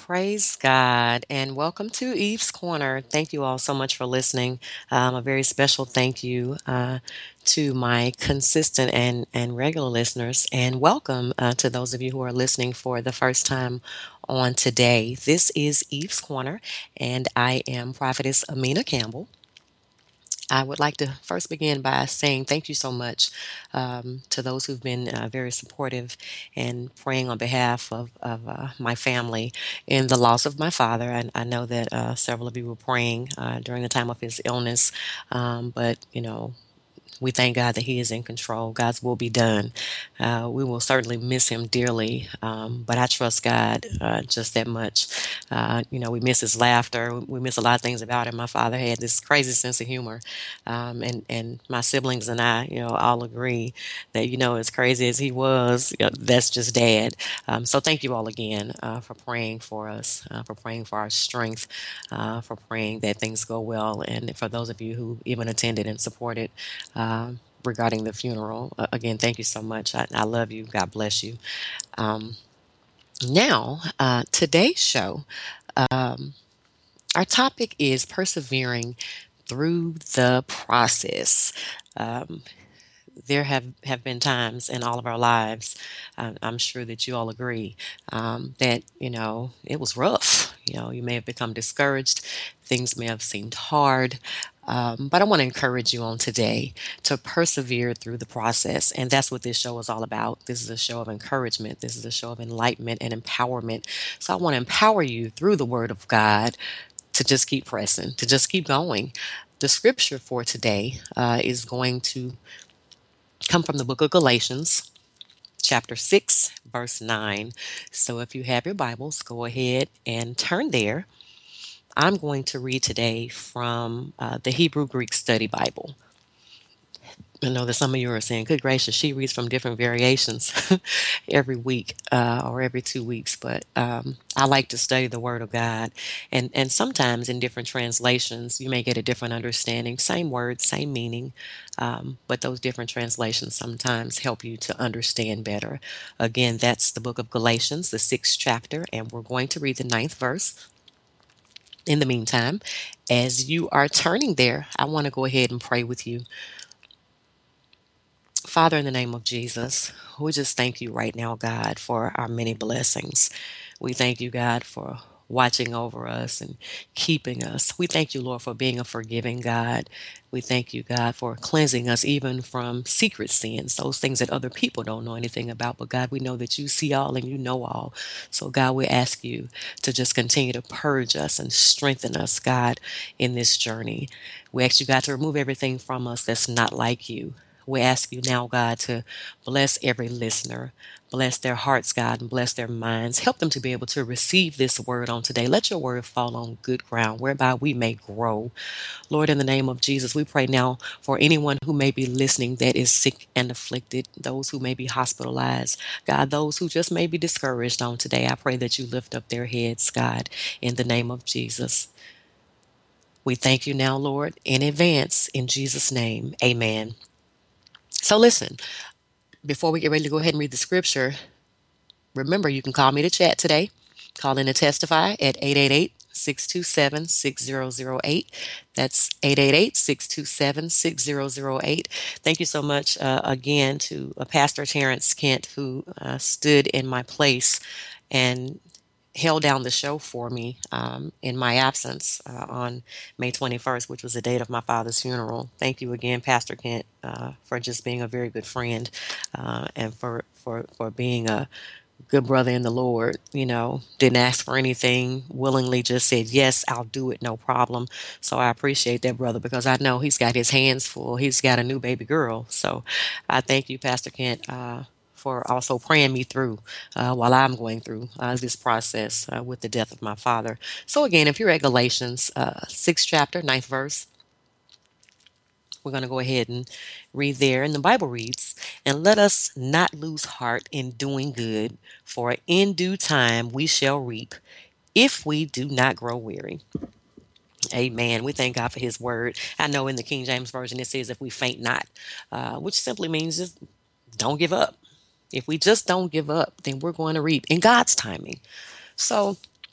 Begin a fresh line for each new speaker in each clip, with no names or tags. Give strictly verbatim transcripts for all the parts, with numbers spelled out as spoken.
Praise God and welcome to Eve's Corner. Thank you all so much for listening. Um, a very special thank you uh, to my consistent and, and regular listeners, and welcome uh, to those of you who are listening for the first time on today. This is Eve's Corner, and I am Prophetess Amina Campbell. I would like to first begin by saying thank you so much um, to those who've been uh, very supportive and praying on behalf of, of uh, my family in the loss of my father. And I know that uh, several of you were praying uh, during the time of his illness, um, but you know, we thank God that He is in control. God's will be done. Uh, we will certainly miss Him dearly, um, but I trust God uh, just that much. Uh, you know, we miss His laughter. We miss a lot of things about Him. My father had this crazy sense of humor, um, and and my siblings and I, you know, all agree that you know, as crazy as he was, you know, that's just Dad. Um, so thank you all again uh, for praying for us, uh, for praying for our strength, uh, for praying that things go well, and for those of you who even attended and supported um, regarding the funeral. Uh, again, thank you so much. I, I love you. God bless you. Um, now, uh, today's show, um, our topic is persevering through the process. Um, there have, have been times in all of our lives, um, I'm sure that you all agree, um, that, you know, it was rough. You know, you may have become discouraged. Things may have seemed hard. Um, but I want to encourage you on today to persevere through the process. And that's what this show is all about. This is a show of encouragement. This is a show of enlightenment and empowerment. So I want to empower you through the Word of God to just keep pressing, to just keep going. The scripture for today uh, is going to come from the book of Galatians, chapter six, verse nine. So if you have your Bibles, go ahead and turn there. I'm going to read today from uh, the Hebrew Greek Study Bible. I know that some of you are saying, good gracious, she reads from different variations every week uh, or every two weeks. But um, I like to study the Word of God. And, and sometimes in different translations, you may get a different understanding. Same word, same meaning. Um, but those different translations sometimes help you to understand better. Again, that's the book of Galatians, the sixth chapter. And we're going to read the ninth verse. In the meantime, as you are turning there, I want to go ahead and pray with you. Father, in the name of Jesus, we just thank you right now, God, for our many blessings. We thank you, God, for watching over us and keeping us. We thank you, Lord, for being a forgiving God. We thank you, God, for cleansing us even from secret sins, those things that other people don't know anything about. But God, we know that you see all and you know all. So, God, we ask you to just continue to purge us and strengthen us, God, in this journey. We ask you, God, to remove everything from us that's not like you. We ask you now, God, to bless every listener, bless their hearts, God, and bless their minds. Help them to be able to receive this word on today. Let your word fall on good ground, whereby we may grow. Lord, in the name of Jesus, we pray now for anyone who may be listening that is sick and afflicted, those who may be hospitalized, God, those who just may be discouraged on today. I pray that you lift up their heads, God, in the name of Jesus. We thank you now, Lord, in advance, in Jesus' name. Amen. So listen, before we get ready to go ahead and read the scripture, remember you can call me to chat today. Call in to testify at eight eight eight, six two seven, six zero zero eight. That's eight eight eight, six two seven, six zero zero eight. Thank you so much uh, again to uh, Pastor Terrence Kent, who uh, stood in my place and held down the show for me um, in my absence uh, on May twenty-first, which was the date of my father's funeral. Thank you again, Pastor Kent, uh, for just being a very good friend uh, and for, for, for being a good brother in the Lord. You know, didn't ask for anything, willingly just said, yes, I'll do it, no problem. So I appreciate that, brother, because I know he's got his hands full. He's got a new baby girl. So I thank you, Pastor Kent, uh, for also praying me through uh, while I'm going through uh, this process uh, with the death of my father. So again, if you're at Galatians uh, sixth chapter, ninth verse, we're going to go ahead and read there. And the Bible reads, and let us not lose heart in doing good, for in due time we shall reap if we do not grow weary. Amen. We thank God for his word. I know in the King James Version it says if we faint not, uh, which simply means just don't give up. If we just don't give up, then we're going to reap in God's timing. So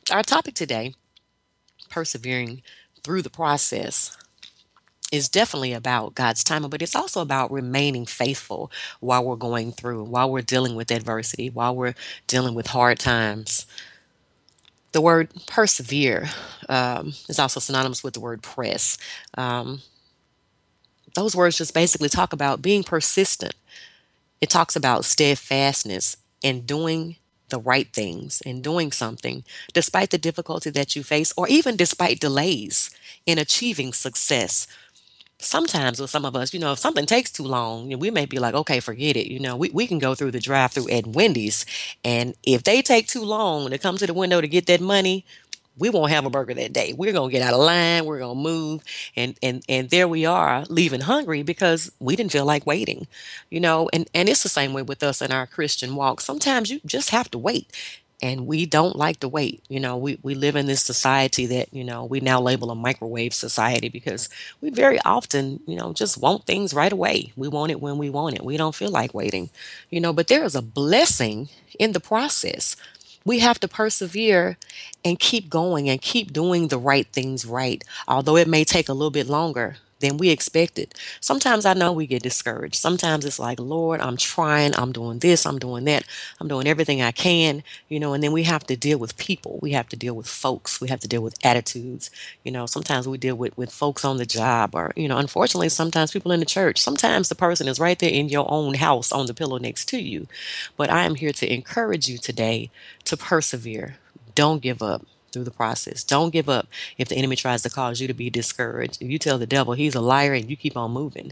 Our topic today, persevering through the process, is definitely about God's timing, but it's also about remaining faithful while we're going through, while we're dealing with adversity, while we're dealing with hard times. The word persevere um, is also synonymous with the word press. Um, those words just basically talk about being persistent. It talks about steadfastness and doing the right things and doing something despite the difficulty that you face or even despite delays in achieving success. Sometimes with some of us, you know, if something takes too long, you know, we may be like, okay, forget it. You know, we, we can go through the drive through at Wendy's. And if they take too long to come to the window to get that money, we won't have a burger that day. We're gonna get out of line. We're gonna move, and and and there we are, leaving hungry because we didn't feel like waiting, you know. And and it's the same way with us in our Christian walk. Sometimes you just have to wait, and we don't like to wait. You know, we we live in this society that you know we now label a microwave society because we very often you know just want things right away. We want it when we want it. We don't feel like waiting, you know. But there is a blessing in the process. We have to persevere and keep going and keep doing the right things right, although it may take a little bit longer than we expected. Sometimes I know we get discouraged. Sometimes it's like, Lord, I'm trying, I'm doing this, I'm doing that, I'm doing everything I can, you know, and then we have to deal with people. We have to deal with folks. We have to deal with attitudes. You know, sometimes we deal with, with folks on the job or, you know, unfortunately, sometimes people in the church. Sometimes the person is right there in your own house on the pillow next to you. But I am here to encourage you today to persevere. Don't give up through the process. Don't give up if the enemy tries to cause you to be discouraged. If you tell the devil he's a liar and you keep on moving.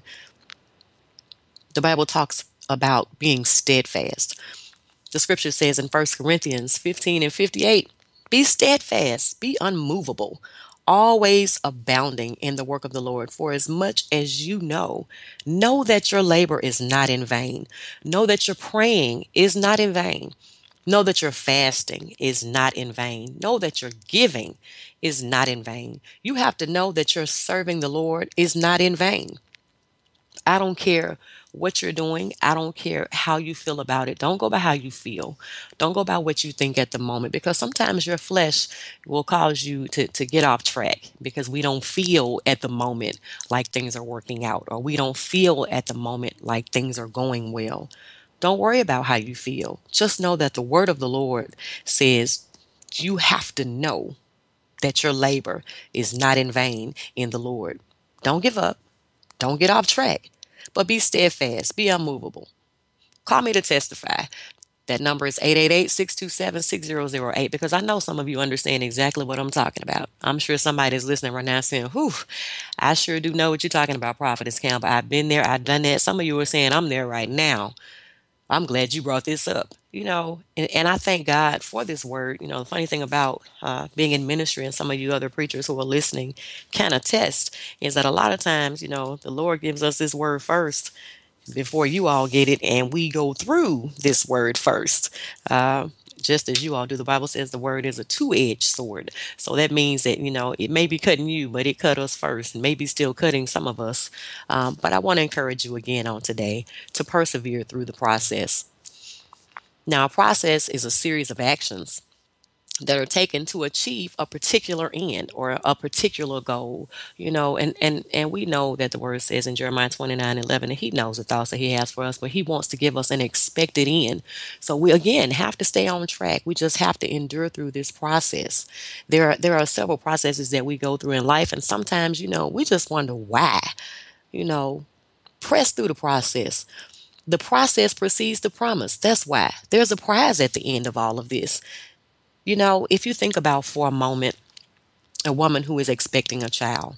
The Bible talks about being steadfast. The scripture says in First Corinthians fifteen and fifty-eight, be steadfast, be unmovable, always abounding in the work of the Lord, for as much as you know, know that your labor is not in vain. Know that your praying is not in vain. Know that your fasting is not in vain. Know that your giving is not in vain. You have to know that your serving the Lord is not in vain. I don't care what you're doing. I don't care how you feel about it. Don't go by how you feel. Don't go by what you think at the moment because sometimes your flesh will cause you to, to get off track because we don't feel at the moment like things are working out or we don't feel at the moment like things are going well. Don't worry about how you feel. Just know that the word of the Lord says you have to know that your labor is not in vain in the Lord. Don't give up. Don't get off track, but be steadfast, be unmovable. Call me to testify. That number is eight eight eight, six two seven, six zero zero eight because I know some of you understand exactly what I'm talking about. I'm sure somebody is listening right now saying, whew, I sure do know what you're talking about, Prophetess Campbell. I've been there, I've done that. Some of you are saying, I'm there right now. I'm glad you brought this up, you know, and, and I thank God for this word. You know, the funny thing about uh, being in ministry and some of you other preachers who are listening can attest is that a lot of times, you know, the Lord gives us this word first before you all get it, and we go through this word first. Uh, just as you all do, the Bible says the word is a two-edged sword. So that means that, you know, it may be cutting you, but it cut us first, and maybe still cutting some of us. Um, but I want to encourage you again on today to persevere through the process. Now, a process is a series of actions that are taken to achieve a particular end or a particular goal, you know, and, and, and we know that the word says in Jeremiah twenty-nine eleven that he knows the thoughts that he has for us, but he wants to give us an expected end. So we, again, have to stay on track. We just have to endure through this process. There are, there are several processes that we go through in life. And sometimes, you know, we just wonder why, you know, press through the process. The process precedes the promise. That's why there's a prize at the end of all of this. You know, if you think about for a moment a woman who is expecting a child,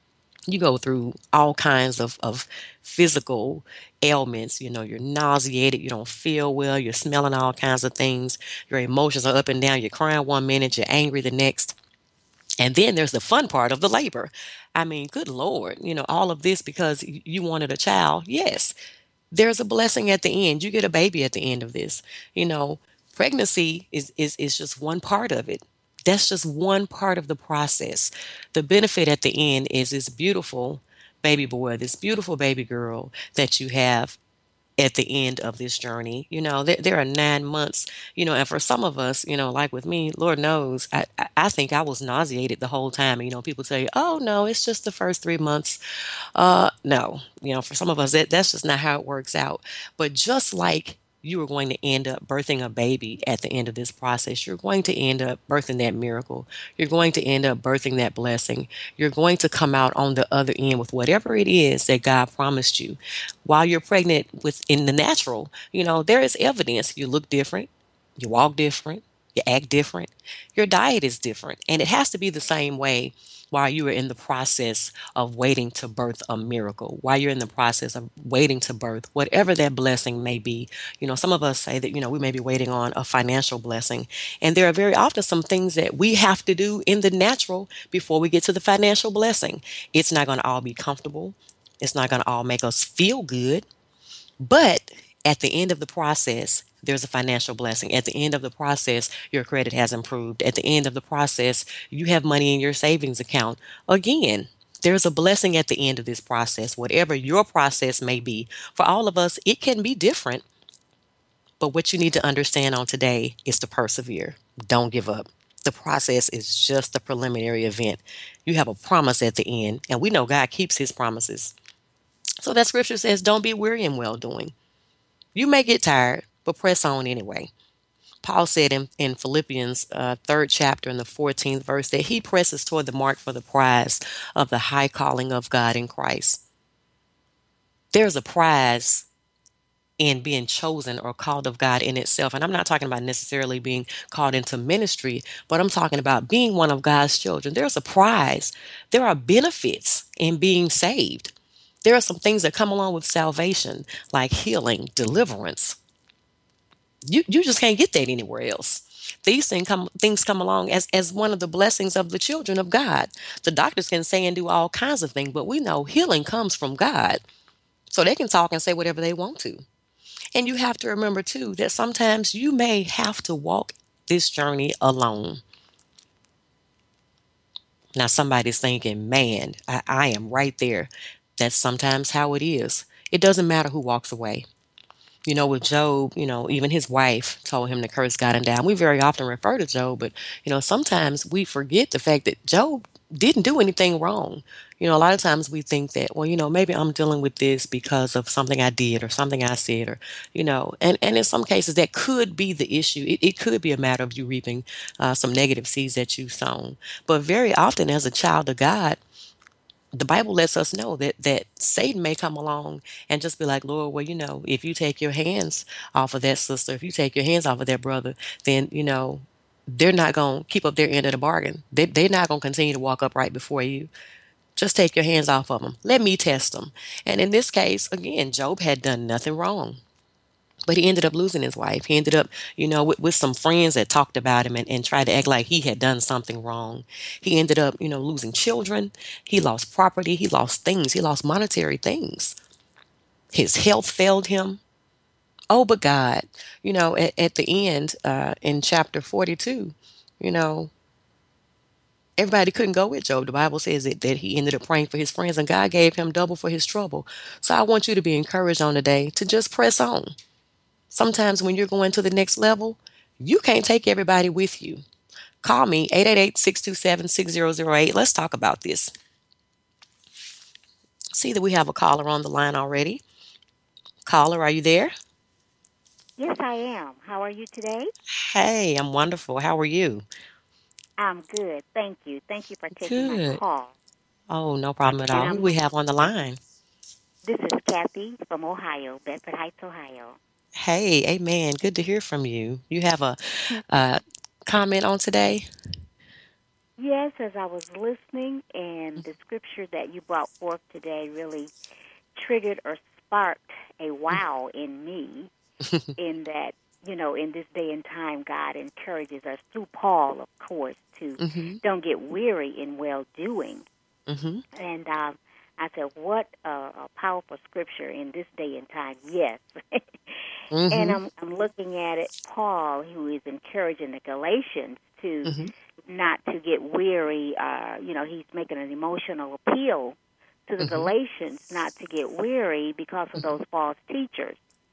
you go through all kinds of, of physical ailments. You know, you're nauseated, you don't feel well, you're smelling all kinds of things, your emotions are up and down, you're crying one minute, you're angry the next. And then there's the fun part of the labor. I mean, good Lord, you know, all of this because y- you wanted a child. Yes, there's a blessing at the end. You get a baby at the end of this. You know, pregnancy is is is just one part of it. That's just one part of the process. The benefit at the end is this beautiful baby boy, this beautiful baby girl that you have at the end of this journey. You know, there, there are nine months, you know, and for some of us, you know, like with me, Lord knows, I, I I think I was nauseated the whole time. You know, people say, oh, no, it's just the first three months. Uh, no, you know, for some of us, that, that's just not how it works out. But just like you are going to end up birthing a baby at the end of this process, you're going to end up birthing that miracle. You're going to end up birthing that blessing. You're going to come out on the other end with whatever it is that God promised you. While you're pregnant with in the natural, you know, there is evidence you look different, you walk different, you act different, your diet is different, and it has to be the same way while you are in the process of waiting to birth a miracle, while you're in the process of waiting to birth whatever that blessing may be. You know, some of us say that, you know, we may be waiting on a financial blessing. And there are very often some things that we have to do in the natural before we get to the financial blessing. It's not going to all be comfortable. It's not going to all make us feel good. But at the end of the process, there's a financial blessing. At the end of the process, your credit has improved. At the end of the process, you have money in your savings account. Again, there's a blessing at the end of this process, whatever your process may be. For all of us, it can be different, but what you need to understand on today is to persevere. Don't give up. The process is just a preliminary event. You have a promise at the end, and we know God keeps his promises. So that scripture says, don't be weary in well doing. You may get tired, but press on anyway. Paul said in, in Philippians uh, third chapter in the fourteenth verse that he presses toward the mark for the prize of the high calling of God in Christ. There's a prize in being chosen or called of God in itself. And I'm not talking about necessarily being called into ministry, but I'm talking about being one of God's children. There's a prize. There are benefits in being saved. There are some things that come along with salvation, like healing, deliverance. You you just can't get that anywhere else. These things come things come along as as one of the blessings of the children of God. The doctors can say and do all kinds of things, but we know healing comes from God. So they can talk and say whatever they want to. And you have to remember too that sometimes you may have to walk this journey alone. Now somebody's thinking, man, I, I am right there. That's sometimes how it is. It doesn't matter who walks away. You know, with Job, you know, even his wife told him to curse God and die. We very often refer to Job, but, you know, sometimes we forget the fact that Job didn't do anything wrong. You know, a lot of times we think that, well, you know, maybe I'm dealing with this because of something I did or something I said, or, you know, and, and in some cases that could be the issue. It, it could be a matter of you reaping uh, some negative seeds that you've sown. But very often as a child of God, the Bible lets us know that that Satan may come along and just be like, Lord, well, you know, if you take your hands off of that sister, if you take your hands off of that brother, then, you know, they're not going to keep up their end of the bargain. They, they're not going to continue to walk up right before you. Just take your hands off of them. Let me test them. And in this case, again, Job had done nothing wrong. But he ended up losing his wife. He ended up, you know, with, with some friends that talked about him and, and tried to act like he had done something wrong. He ended up, you know, losing children. He lost property. He lost things. He lost monetary things. His health failed him. Oh, but God, you know, at, at the end, uh, in chapter forty-two, you know, everybody couldn't go with Job. The Bible says that, that he ended up praying for his friends and God gave him double for his trouble. So I want you to be encouraged on the day to just press on. Sometimes when you're going to the next level, you can't take everybody with you. Call me eight eight eight, six two seven, six zero zero eight. Let's talk about this. See that we have a caller on the line already. Caller, are you there?
Yes, I am. How are you today?
Hey, I'm wonderful. How are you?
I'm good. Thank you. Thank you for taking my
Good.
call.
Oh, no problem at
And
all. Who do
I'm
we have on the line?
this is Kathy from Ohio, Bedford Heights, Ohio.
Hey, amen. Good to hear from you. You have a uh, comment on today?
Yes, as I was listening and the scripture that you brought forth today really triggered or sparked a wow in me in that, you know, in this day and time, God encourages us through Paul, of course, to
Mm-hmm.
don't get weary in well doing.
Mm-hmm.
And um, I said, what a, a powerful scripture in this day and time. Yes. And
Mm-hmm.
I'm, I'm looking at it, Paul, who is encouraging the Galatians to
Mm-hmm.
not to get weary. Uh, you know, he's making an emotional appeal to the
Mm-hmm.
Galatians not to get weary because of those false teachers.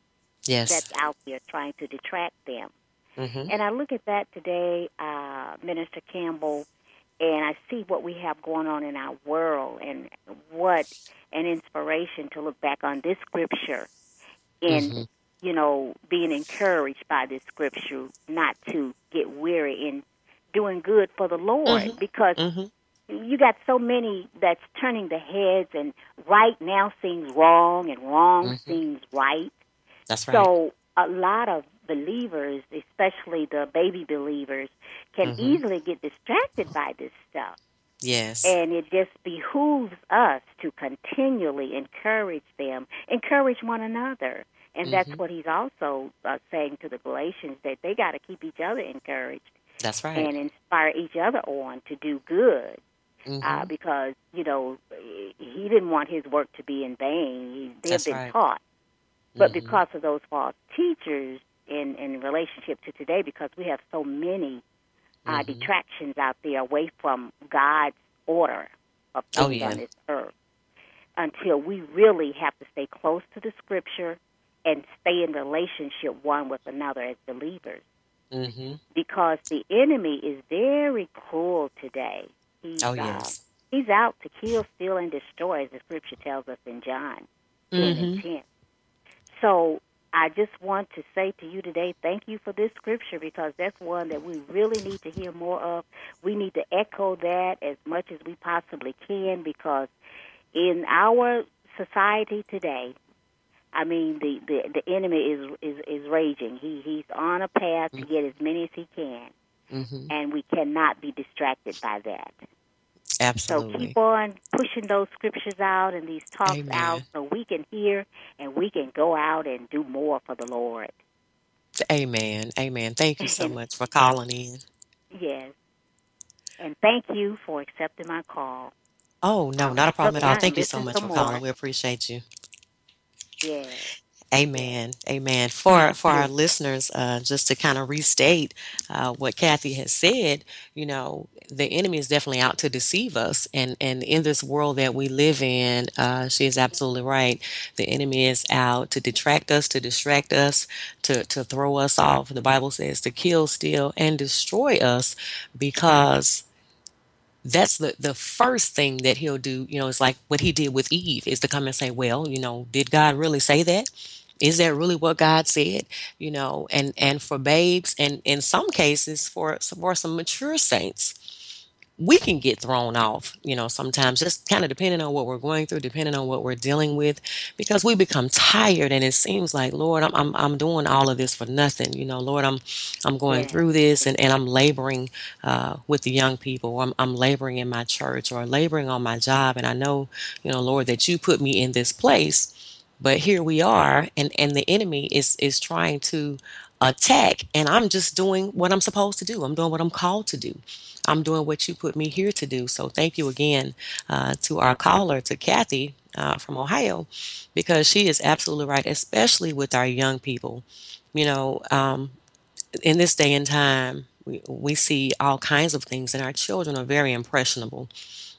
Yes.
that's out there trying to detract them.
Mhm.
And I look at that today, uh, Minister Campbell, and I see what we have going on in our world and what an inspiration to look back on this scripture and,
Mhm.
you know, being encouraged by this scripture not to get weary in doing good for the Lord
Mhm.
because
Mhm.
you got so many that's turning the heads and right now seems wrong and wrong
Mhm.
seems right.
That's right.
So a lot of believers, especially the baby believers, can
Mhm.
easily get distracted by this stuff.
Yes.
And it just behooves us to continually encourage them, encourage one another. And that's
Mhm.
what he's also uh, saying to the Galatians, that they got to keep each other encouraged
That's right.
and inspire each other on to do good. Uh,
Mhm.
because, you know, he didn't want his work to be in vain. He, they have
That's
been
right.
taught. But
Mhm.
because of those false teachers in, in relationship to today, because we have so many uh,
Mhm.
detractions out there away from God's order of
Oh
things
yeah.
on this earth, until we really have to stay close to the Scripture and stay in relationship one with another as believers.
Mhm.
Because the enemy is very cruel today. He's
Oh
uh,
yes.
he's out to kill, steal, and destroy, as the Scripture tells us in John ten and
Mhm.
ten. So I just want to say to you today, thank you for this scripture, because that's one that we really need to hear more of. We need to echo that as much as we possibly can, because in our society today, I mean, the, the, the enemy is, is is raging. He he's on a path to get as many as he can,
Mhm.
and we cannot be distracted by that. So keep
Absolutely.
on pushing those scriptures out and these talks out,
Amen.
so we can hear and we can go out and do more for the Lord.
Amen. Amen. Thank you so
And
much for calling in.
yes, and thank you for accepting my call.
Oh, no,
I'll
not a
look
problem at all.
now and
Thank you so
listen
much
some
for
more.
calling. We appreciate you.
Yes, yes,
Amen. Amen. For for our
yes,
listeners, uh, just to kind of restate uh, what Kathy has said, you know, the enemy is definitely out to deceive us, and and in this world that we live in, uh, she is absolutely right. The enemy is out to detract us, to distract us, to to throw us off. The Bible says to kill, steal, and destroy us, because that's the the first thing that he'll do. You know, it's like what he did with Eve, is to come and say, well, you know, did God really say that? Is that really what God said? You know, and and for babes, and in some cases for for some mature saints, we can get thrown off, you know, sometimes, just kind of depending on what we're going through, depending on what we're dealing with, because we become tired, and it seems like, Lord, I'm I'm, I'm doing all of this for nothing. You know, Lord, I'm I'm going
yes,
through this, and, and I'm laboring uh, with the young people, or I'm, I'm laboring in my church, or laboring on my job, and I know, you know, Lord, that you put me in this place, but here we are, and and the enemy is is trying to attack, and I'm just doing what I'm supposed to do. I'm doing what I'm called to do. I'm doing what you put me here to do. So thank you again uh, to our caller, to Kathy uh, from Ohio, because she is absolutely right, especially with our young people. You know, um, in this day and time, we, we see all kinds of things, and our children are very impressionable.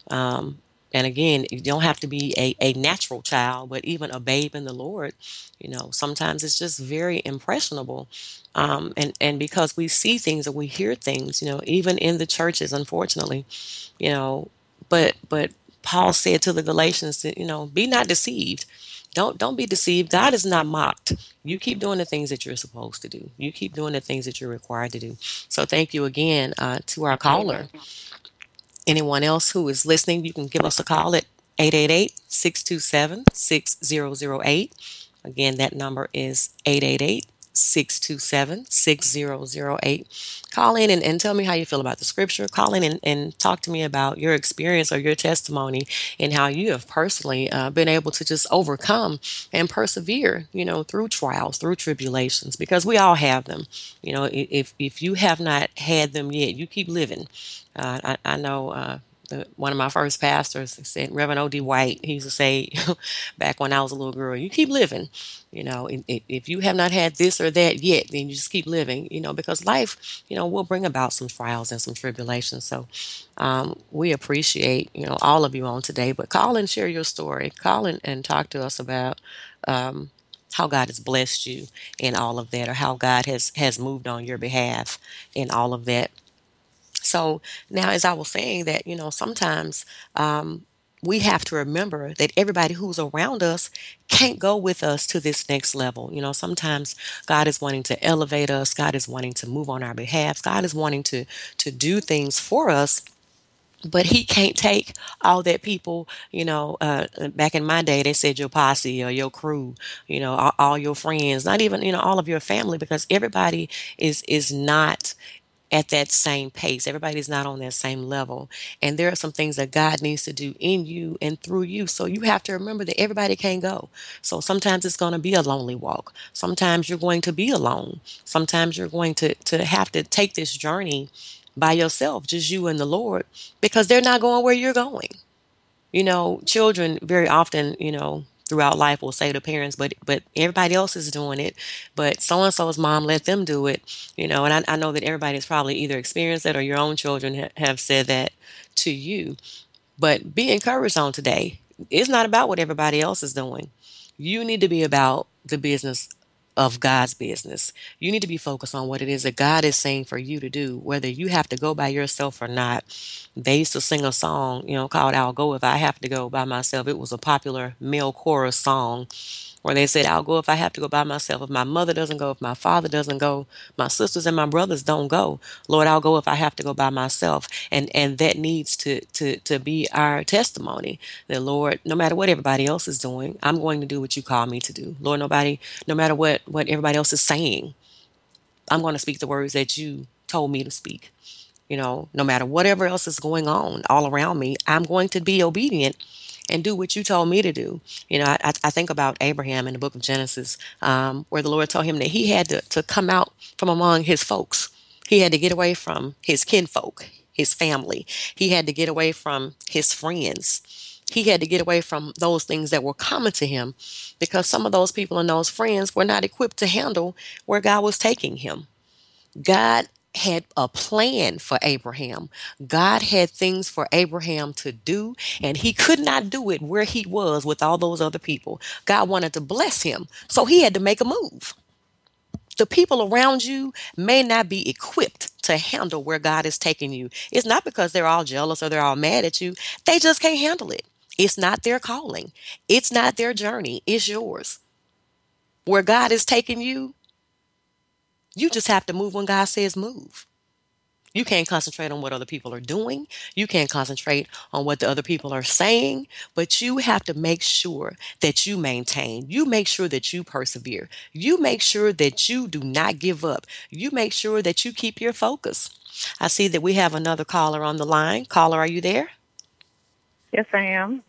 Um, and again, you don't have to be a, a natural child, but even a babe in the Lord, you know, sometimes it's just very impressionable. Um, and, and because we see things or we hear things, you know, even in the churches, unfortunately, you know, but, but Paul said to the Galatians that, you know, be not deceived. Don't, don't be deceived. God is not mocked. You keep doing the things that you're supposed to do. You keep doing the things that you're required to do. So thank you again uh, to our caller.
amen.
Anyone else who is listening, you can give us a call at eight eight eight, six two seven, six zero zero eight. Again, that number is eight eight eight, six two seven, six zero zero eight. Call in and, and tell me how you feel about the scripture. Call in and, and talk to me about your experience or your testimony, and how you have personally uh, been able to just overcome and persevere, you know, through trials, through tribulations, because we all have them. You know, if, if you have not had them yet, you keep living. Uh, I, I know uh, the, one of my first pastors said, Reverend O D. White, he used to say back when I was a little girl, you keep living. You know, if, if you have not had this or that yet, then you just keep living, you know, because life, you know, will bring about some trials and some tribulations. So um, we appreciate, you know, all of you on today, but call and share your story. Call and, and talk to us about um, how God has blessed you in all of that, or how God has has moved on your behalf in all of that. So now, as I was saying that, you know, sometimes um, we have to remember that everybody who's around us can't go with us to this next level. You know, sometimes God is wanting to elevate us. God is wanting to move on our behalf. God is wanting to to do things for us. But he can't take all that people, you know, uh, back in my day, they said your posse or your crew, you know, all, all your friends, not even, you know, all of your family, because everybody is is not at that same pace. Everybody's not on that same level. And there are some things that God needs to do in you and through you. So you have to remember that everybody can't go. So sometimes it's going to be a lonely walk. Sometimes you're going to be alone. Sometimes you're going to, to have to take this journey by yourself, just you and the Lord, because they're not going where you're going. You know, children very often, you know, throughout life will say to parents, but but everybody else is doing it, but so and so's mom let them do it, you know. And I, I know that everybody's probably either experienced that or your own children ha- have said that to you. But be encouraged on today. It's not about what everybody else is doing. You need to be about the business of God's business. You need to be focused on what it is that God is saying for you to do, whether you have to go by yourself or not. They used to sing a song, you know, called I'll Go If I Have to Go by Myself. It was a popular male chorus song where they said, I'll go if I have to go by myself. If my mother doesn't go, if my father doesn't go, my sisters and my brothers don't go. Lord, I'll go if I have to go by myself. And and that needs to to to be our testimony. That Lord, no matter what everybody else is doing, I'm going to do what you call me to do. Lord, nobody, no matter what what everybody else is saying, I'm going to speak the words that you told me to speak. You know, no matter whatever else is going on all around me, I'm going to be obedient and do what you told me to do. You know, I, I think about Abraham in the book of Genesis, um, where the Lord told him that he had to, to come out from among his folks. He had to get away from his kinfolk, his family. He had to get away from his friends. He had to get away from those things that were common to him, because some of those people and those friends were not equipped to handle where God was taking him. God had a plan for Abraham. God had things for Abraham to do, and he could not do it where he was with all those other people. God wanted to bless him, so he had to make a move. The people around you may not be equipped to handle where God is taking you. It's not because they're all jealous or they're all mad at you, they just can't handle it. It's not their calling, it's not their journey, it's yours. Where God is taking you, you just have to move when God says move. You can't concentrate on what other people are doing. You can't concentrate on what the other people are saying, but you have to make sure that you maintain. You make sure that you persevere. You make sure that you do not give up. You make sure that you keep your focus. I see that we have another caller on the line. Caller, are you there?
Yes, I am.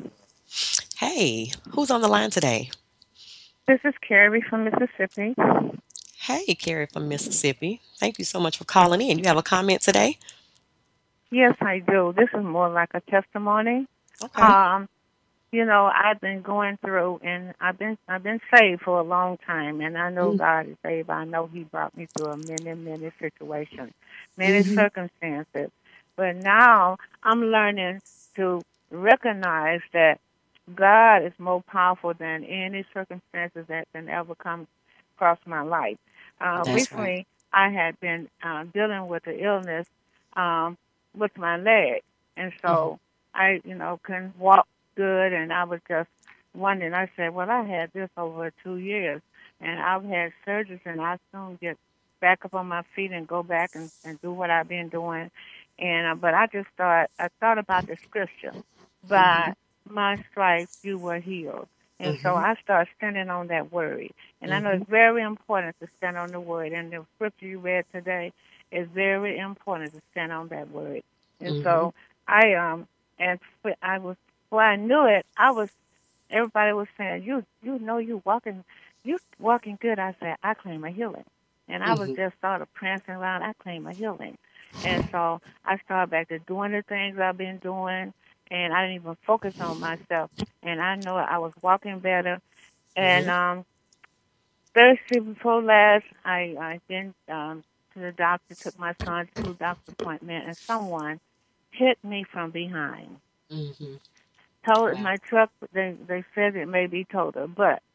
Hey, who's on the line today?
This is Carrie from Mississippi.
Hey, Carrie from Mississippi. Thank you so much for calling in. You have a comment today?
Yes, I do. This is more like a testimony.
Okay.
Um, you know, I've been going through, and I've been I've been saved for a long time, and I know God is saved. I know He brought me through a many many situations, many
Mm-hmm.
circumstances, but now I'm learning to recognize that God is more powerful than any circumstances that can ever come across my life. Uh,
That's right.
recently, I had been uh, dealing with the illness um, with my leg, and
Mm-hmm.
so I, you know, couldn't walk good, and I was just wondering. I said, "Well, I had this over two years, and I've had surgeries, and I soon get back up on my feet and go back and, and do what I've been doing." And uh, but I just thought I thought about the scripture,
Mm-hmm.
by my stripes you were healed. And so
Mm-hmm.
I started standing on that word. And I know
Mm-hmm.
it's very important to stand on the word. And the scripture you read today is very important to stand on that word. And
Mm-hmm.
so I um and I was before I knew it, I was everybody was saying, You you know you walking you walking good. I said, I claim a healing. And I was
Mm-hmm.
just sort of prancing around, I claim a healing. And so I started back to doing the things I've been doing, and I didn't even focus on myself. And I know I was walking better. And
Mm-hmm.
um, Thursday before last, I I been um, to the doctor, took my son to the doctor appointment, and someone hit me from behind.
Mm-hmm.
Told
Wow.
my truck. They they said it may be total, but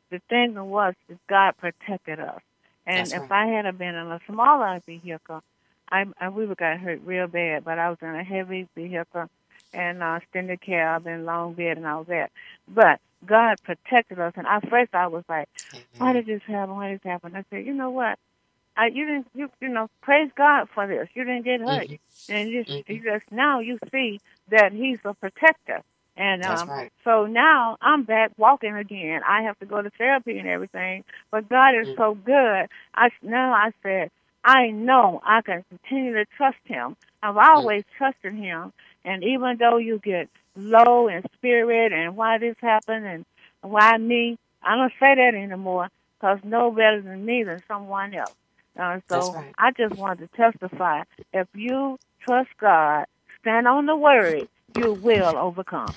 the thing was, is God protected us. And
That's
if
right.
I had been in a smaller vehicle, I, I we would got hurt real bad. But I was in a heavy vehicle and uh, extended care. I've been long bed and all that. But God protected us. And at first I was like, why
Amen.
did this happen? Why did this happen? I said, you know what? I, you didn't, you, you know, praise God for this. You didn't get hurt.
Hmm.
And you just,
Hmm.
you just now you see that He's a protector. And
That's
um,
right.
so now I'm back walking again. I have to go to therapy and everything, but God is
Mm.
so good. I now I said I know I can continue to trust Him. I've
Mm.
always trusted Him, and even though you get low in spirit and why this happened and why me, I don't say that anymore because no better than me than someone else. Uh,
That's
so
right.
I just wanted to testify. If you trust God, stand on the word, you will overcome.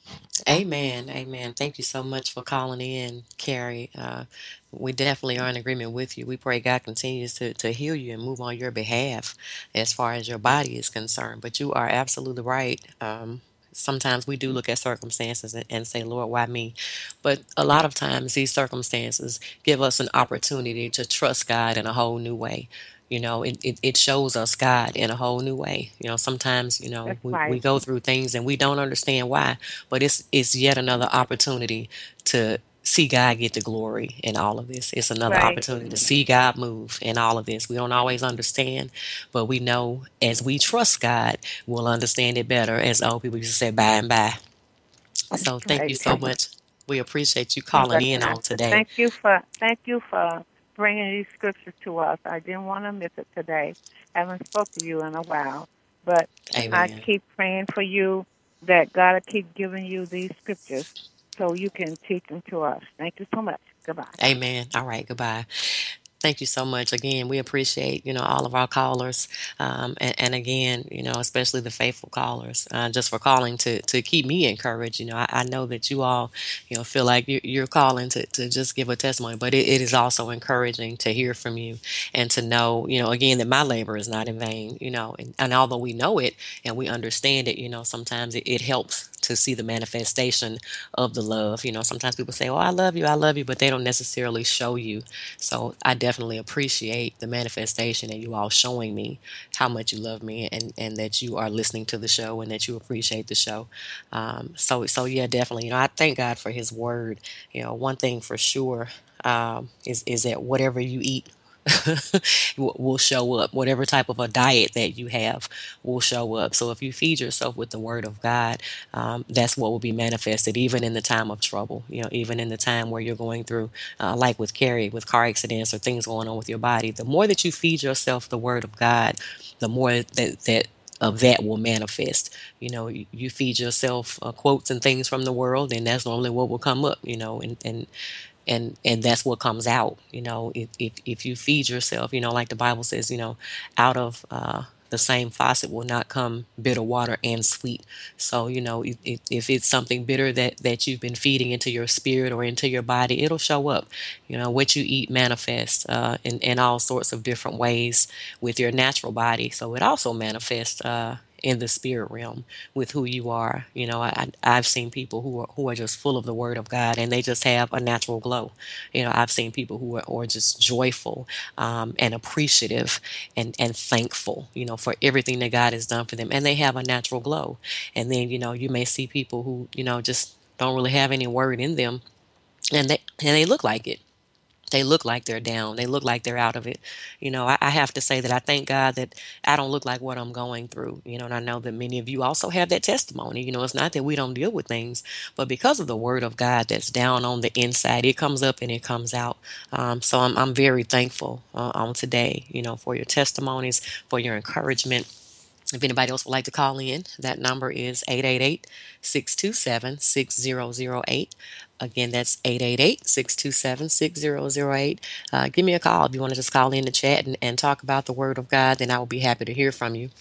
Amen. Amen. Thank you so much for calling in, Carrie. Uh, we definitely are in agreement with you. We pray God continues to, to heal you and move on your behalf as far as your body is concerned. But you are absolutely right. Um, sometimes we do look at circumstances and, and say, Lord, why me? But a lot of times these circumstances give us an opportunity to trust God in a whole new way. You know, it, it, it shows us God in a whole new way. You know, sometimes, you know,
That's
we, we
right.
go through things and we don't understand why, but it's it's yet another opportunity to see God get the glory in all of this. It's another
Right.
opportunity to see God move in all of this. We don't always understand, but we know as we trust God, we'll understand it better, as old people used to say, by and by. So thank you
Right.
so much. We appreciate you
God
calling
bless
in
you. I
on
said,
today.
thank you for thank you for bringing these scriptures to us. I didn't want to miss it today. Haven't spoke to you in a while, but I
Amen.
keep praying for you that God will keep giving you these scriptures so you can teach them to us. Thank you so much. Goodbye.
Amen. All right. Goodbye. Thank you so much. Again, we appreciate, you know, all of our callers. Um, and, and again, you know, especially the faithful callers, uh, just for calling to, to keep me encouraged. You know, I, I know that you all, you know, feel like you, you're calling to, to just give a testimony, but it, it is also encouraging to hear from you and to know, you know, again, that my labor is not in vain, you know, and, and although we know it and we understand it, you know, sometimes it, it helps to see the manifestation of the love. You know, sometimes people say, oh, I love you, I love you, but they don't necessarily show you. So I definitely appreciate the manifestation and you all showing me how much you love me and, and that you are listening to the show and that you appreciate the show. Um, so, so yeah, definitely, you know, I thank God for his word. You know, one thing for sure, um, is, is that whatever you eat, will will show up. Whatever type of a diet that you have will show up. So if you feed yourself with the word of God, um, that's what will be manifested, even in the time of trouble. You know, even in the time where you're going through, uh, like with Carrie, with car accidents or things going on with your body. The more that you feed yourself the word of God, the more that that of that will manifest. You know, you, you feed yourself uh, quotes and things from the world, and that's normally what will come up. You know, and and and and that's what comes out. You know, if if, if you feed yourself, you know, like the Bible says, you know, out of uh the same faucet will not come bitter water and sweet. So, you know, if, if if it's something bitter that that you've been feeding into your spirit or into your body, it'll show up. You know, what you eat manifests uh, in in all sorts of different ways with your natural body. So it also manifests uh, in the spirit realm with who you are. You know, I, I've seen people who are who are just full of the Word of God, and they just have a natural glow. You know, I've seen people who are, who are just joyful um, and appreciative and and thankful. You know, for everything that God has done for them, and they have a natural glow. And then you know, you may see people who you know just don't really have any word in them, and they and they look like it. They look like they're down. They look like they're out of it. You know, I, I have to say that I thank God that I don't look like what I'm going through. You know, and I know that many of you also have that testimony. You know, it's not that we don't deal with things, but because of the word of God that's down on the inside, it comes up and it comes out. Um, so I'm, I'm very thankful uh, on today, you know, for your testimonies, for your encouragement. If anybody else would like to call in, that number is eight eight eight, six two seven, six zero zero eight. Again, that's eight eight eight, six two seven, six zero zero eight. Uh, give me a call if you want to just call in the chat and, and talk about the Word of God, then I will be happy to hear from you.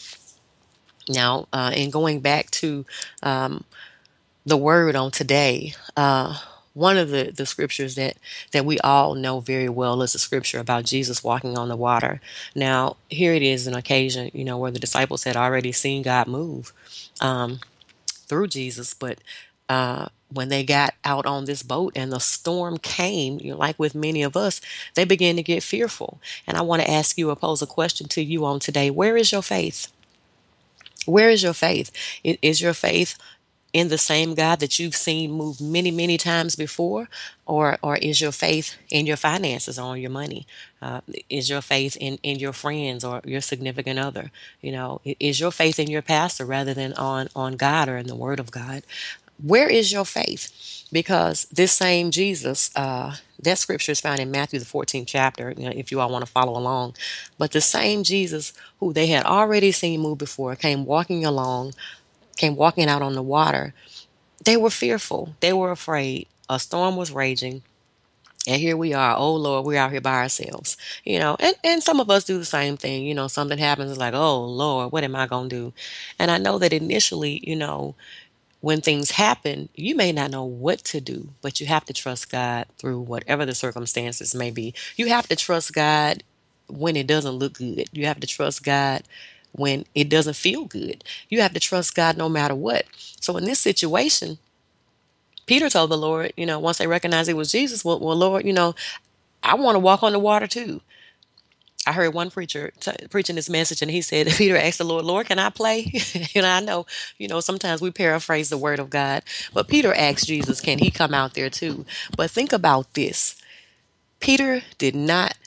Now, uh, in going back to um, the Word on today, uh, one of the, the scriptures that, that we all know very well is a scripture about Jesus walking on the water. Now, here it is an occasion, you know, where the disciples had already seen God move um, through Jesus, but uh, when they got out on this boat and the storm came, you know, like with many of us, they began to get fearful. And I want to ask you, or pose a question to you on today. Where is your faith? Where is your faith? I- Is your faith in the same God that you've seen move many, many times before? Or, or is your faith in your finances or your money? Uh, is your faith in, in your friends or your significant other? You know, i- is your faith in your pastor rather than on, on God or in the Word of God? Where is your faith? Because this same Jesus, uh, that scripture is found in Matthew, the fourteenth chapter, you know, if you all want to follow along. But the same Jesus who they had already seen move before came walking along, came walking out on the water. They were fearful. They were afraid. A storm was raging. And here we are. Oh Lord, we're out here by ourselves. You know, and, and some of us do the same thing. You know, something happens, it's like, oh Lord, what am I gonna do? And I know that initially, you know, when things happen, you may not know what to do, but you have to trust God through whatever the circumstances may be. You have to trust God when it doesn't look good. You have to trust God when it doesn't feel good. You have to trust God no matter what. So in this situation, Peter told the Lord, you know, once they recognized it was Jesus, well, well Lord, you know, I want to walk on the water too. I heard one preacher t- preaching this message, and he said, Peter asked the Lord, Lord, can I play? And I know, you know, sometimes we paraphrase the word of God, but Peter asked Jesus, can he come out there too? But think about this. Peter did not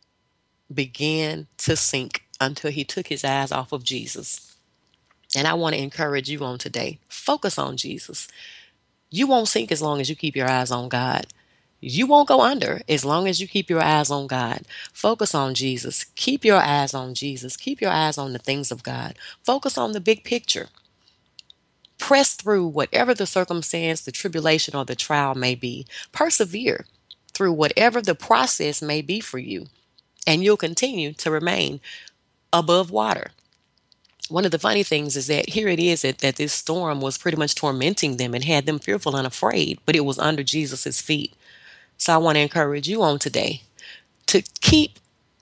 begin to sink until he took his eyes off of Jesus. And I want to encourage you on today. Focus on Jesus. You won't sink as long as you keep your eyes on God. You won't go under as long as you keep your eyes on God. Focus on Jesus. Keep your eyes on Jesus. Keep your eyes on the things of God. Focus on the big picture. Press through whatever the circumstance, the tribulation, or the trial may be. Persevere through whatever the process may be for you, and you'll continue to remain above water. One of the funny things is that here it is that, that this storm was pretty much tormenting them and had them fearful and afraid, but it was under Jesus' feet. So I want to encourage you on today to keep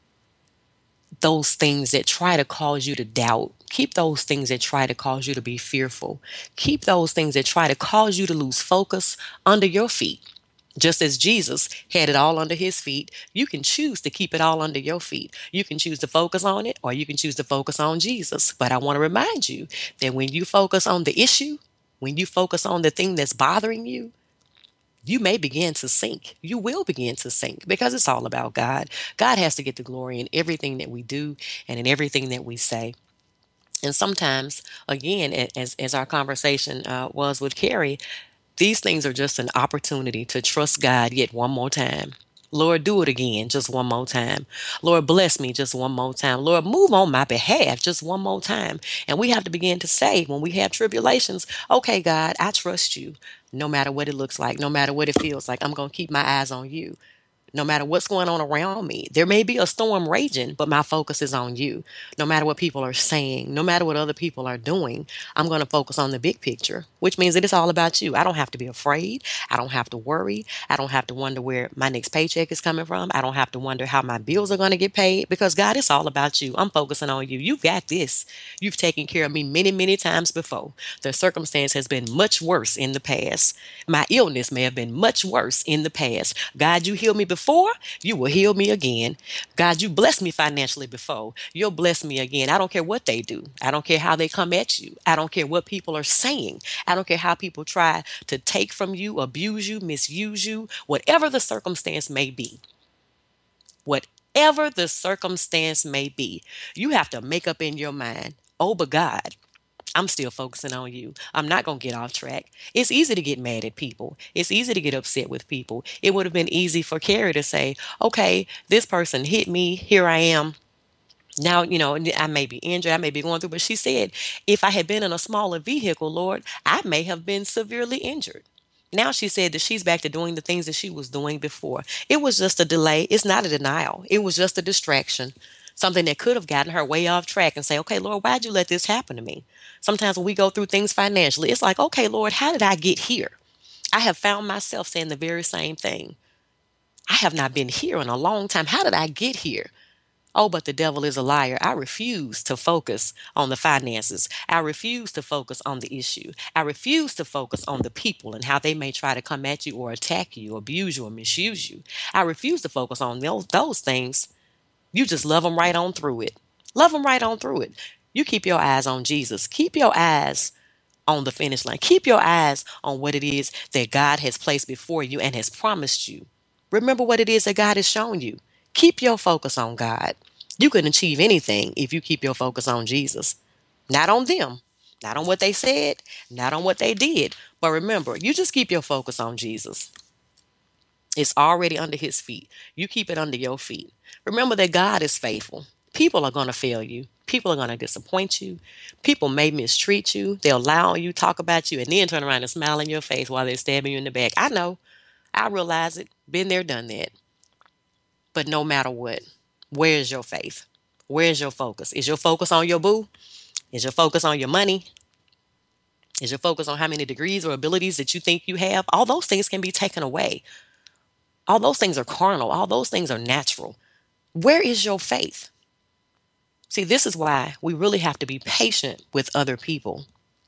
those things that try to cause you to doubt. Keep those things that try to cause you to be fearful. Keep those things that try to cause you to lose focus under your feet. Just as Jesus had it all under his feet, you can choose to keep it all under your feet. You can choose to focus on it, or you can choose to focus on Jesus. But I want to remind you that when you focus on the issue, when you focus on the thing that's bothering you, you may begin to sink. You will begin to sink because it's all about God. God has to get the glory in everything that we do and in everything that we say. And sometimes, again, as, as our conversation uh, was with Carrie, these things are just an opportunity to trust God yet one more time. Lord, do it again just one more time. Lord, bless me just one more time. Lord, move on my behalf just one more time. And we have to begin to say when we have tribulations, okay, God, I trust you. No matter what it looks like, no matter what it feels like, I'm going to keep my eyes on you. No matter what's going on around me. There may be a storm raging, but my focus is on you. No matter what people are saying, no matter what other people are doing, I'm going to focus on the big picture, which means that it's all about you. I don't have to be afraid. I don't have to worry. I don't have to wonder where my next paycheck is coming from. I don't have to wonder how my bills are going to get paid because God, it's all about you. I'm focusing on you. You've got this. You've taken care of me many, many times before. The circumstance has been much worse in the past. My illness may have been much worse in the past. God, you healed me before, you will heal me again. God, you blessed me financially before, you'll bless me again. I don't care what they do. I don't care how they come at you. I don't care what people are saying. I don't care how people try to take from you, abuse you, misuse you, whatever the circumstance may be. Whatever the circumstance may be, you have to make up in your mind, oh, but God, I'm still focusing on you. I'm not going to get off track. It's easy to get mad at people. It's easy to get upset with people. It would have been easy for Carrie to say, okay, this person hit me. Here I am. Now, you know, I may be injured. I may be going through. But she said, if I had been in a smaller vehicle, Lord, I may have been severely injured. Now she said that she's back to doing the things that she was doing before. It was just a delay. It's not a denial. It was just a distraction. Something that could have gotten her way off track and say, okay, Lord, why'd you let this happen to me? Sometimes when we go through things financially, it's like, okay, Lord, how did I get here? I have found myself saying the very same thing. I have not been here in a long time. How did I get here? Oh, but the devil is a liar. I refuse to focus on the finances. I refuse to focus on the issue. I refuse to focus on the people and how they may try to come at you or attack you, abuse you, or misuse you. I refuse to focus on those, those things. You just love them right on through it. Love them right on through it. You keep your eyes on Jesus. Keep your eyes on the finish line. Keep your eyes on what it is that God has placed before you and has promised you. Remember what it is that God has shown you. Keep your focus on God. You can achieve anything if you keep your focus on Jesus, not on them, not on what they said, not on what they did. But remember, you just keep your focus on Jesus. It's already under his feet. You keep it under your feet. Remember that God is faithful. People are going to fail you. People are going to disappoint you. People may mistreat you. They'll lie on you, talk about you, and then turn around and smile in your face while they're stabbing you in the back. I know. I realize it. Been there, done that. But no matter what, where is your faith? Where is your focus? Is your focus on your boo? Is your focus on your money? Is your focus on how many degrees or abilities that you think you have? All those things can be taken away. All those things are carnal. All those things are natural. Where is your faith? See, this is why we really have to be patient with other people.